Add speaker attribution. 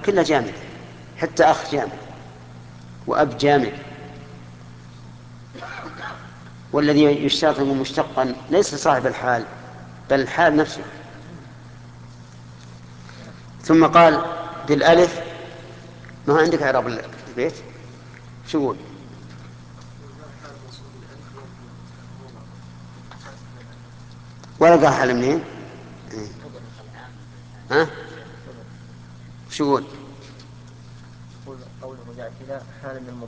Speaker 1: كلها جامد، حتى أخ جامد وأب جامد. والذي يشترط مشتقا ليس صاحب الحال بل الحال نفسه. ثم قال بالألف. ما هو عندك إعراب البيت؟ شو يقول؟ ولا قال حال منين؟ ها؟ شو يقول؟
Speaker 2: قوله جاء كذا حال من